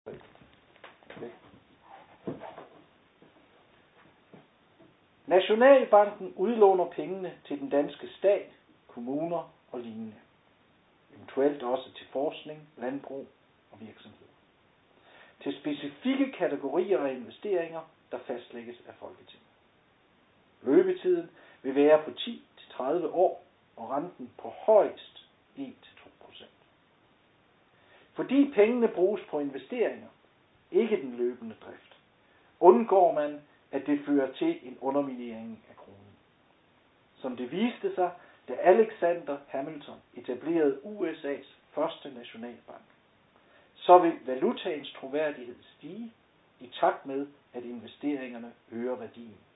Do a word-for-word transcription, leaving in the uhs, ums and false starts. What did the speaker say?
Nationalbanken udlåner pengene til den danske stat, kommuner og lignende. Eventuelt også til forskning, landbrug og virksomheder. Til specifikke kategorier af investeringer, der fastlægges af Folketinget. Løbetiden vil være på ti til tredive år, og renten på højst en til to procent. Fordi pengene bruges på investeringer, ikke den løbende drift, undgår man, at det fører til en underminering af kronen. Som det viste sig, da Alexander Hamilton etablerede U S A's første nationalbank, så vil valutaens troværdighed stige i takt med, at investeringerne øger værdien.